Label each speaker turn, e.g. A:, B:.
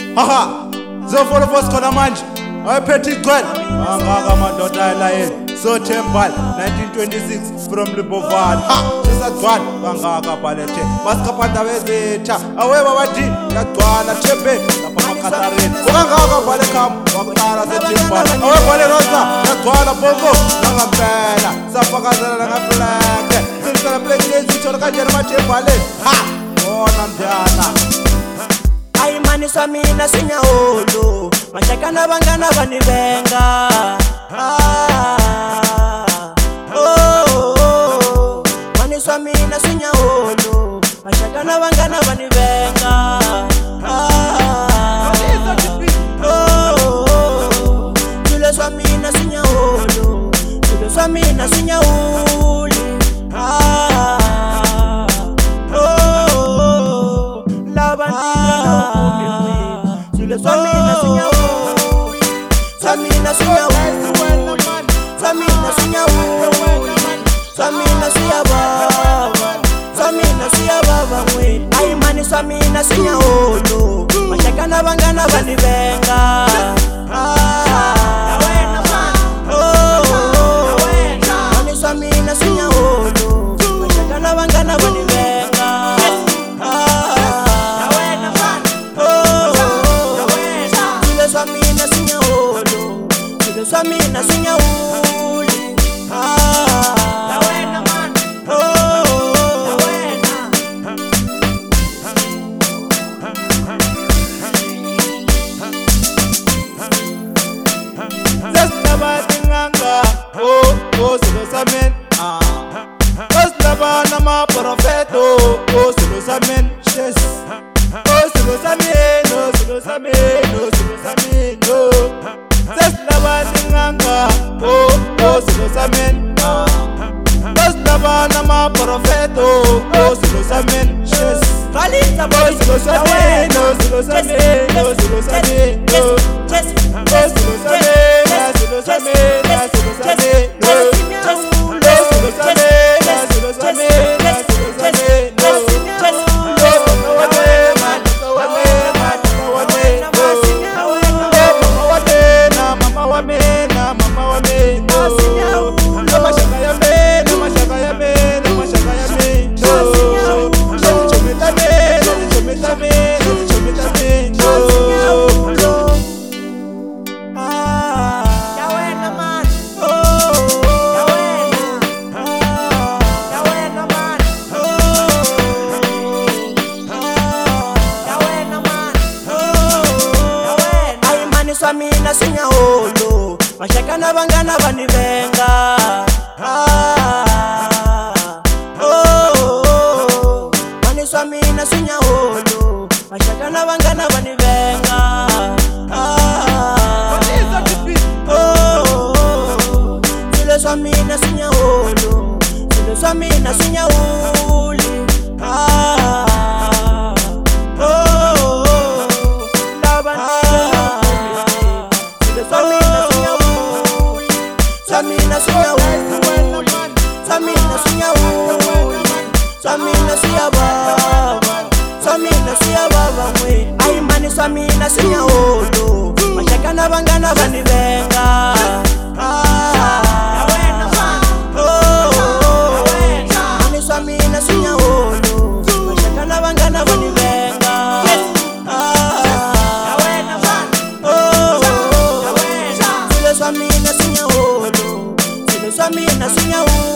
A: Haha, zofolo khona manje. Ayiphethe igcwele. Angaka madoda ayela so Tembal 1926 from Libovani. Ha, sisadwana bangaka balethe. Masikaphatha bezetha. Awe babadi yagcwala Thembe lapha eMakhathareni. Kangaka balekhamba wakuqala seTembal. Awe bale rosa yagcwala bongo ngempela. Safakazela ngaflake. Sisala pleke izithola kanjani maThembaleni. Ha, bona mdana.
B: Ayimaniswa mina sinyawolo mashakana bangana banibenga maniswa mina sinyawolo mashakana bangana banibenga tuleswa mina sinyawolo tuleswa mina sinyawuli Samina sinyawuli, Samina sinyawuli, Samina sinyawuli, Samina siyababa, Samina siyababa mwe. Ayimani Samina sinyawolo, mashakana bangana banibenga. Mani Samina sinyawolo, mashakana bangana banibenga. Samina sinyawuli Lawena man Lawena
A: Zeslaba tinganga silo samen Zeslaba nama profeto silo samen Yes silo samen silo samen silo samen Zeslaba tinganga silo samen Zeslaba nama profeto silo samen Yes
B: Kalita boy
A: silo samen silo samen silo samen silo samen
B: Samina sinyawolo mashakana bangana banibenga Mani Samina sinyawolo mashakana bangana banibenga Sile Samina sinyawolo Sile Samina sinyawuli Samina sinyawuli, Samina sinyawuli, Samina siyababa, Samina siyababa mwe. Ayimani Samina sinyawolo, mashakana bangana banibenga. Mani Samina sinyawolo, mashakana bangana banibenga. Samina sinyawolo, Samina sinyawuli